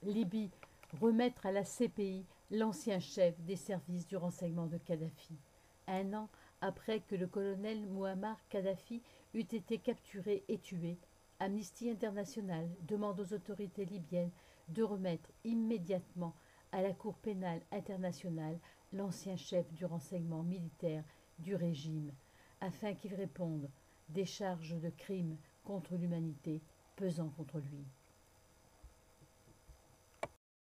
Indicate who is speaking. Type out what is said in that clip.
Speaker 1: Libye, remettre à la CPI l'ancien chef des services du renseignement de Kadhafi. Un an après que le colonel Muammar Kadhafi eut été capturé et tué, Amnesty International demande aux autorités libyennes de remettre immédiatement à la Cour pénale internationale l'ancien chef du renseignement militaire du régime, afin qu'il réponde des charges de crimes contre l'humanité pesant contre lui.